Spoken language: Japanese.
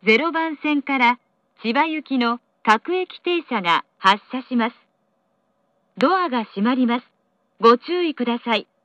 0番線から千葉行きの各駅停車が発車します。ドアが閉まります。ご注意ください。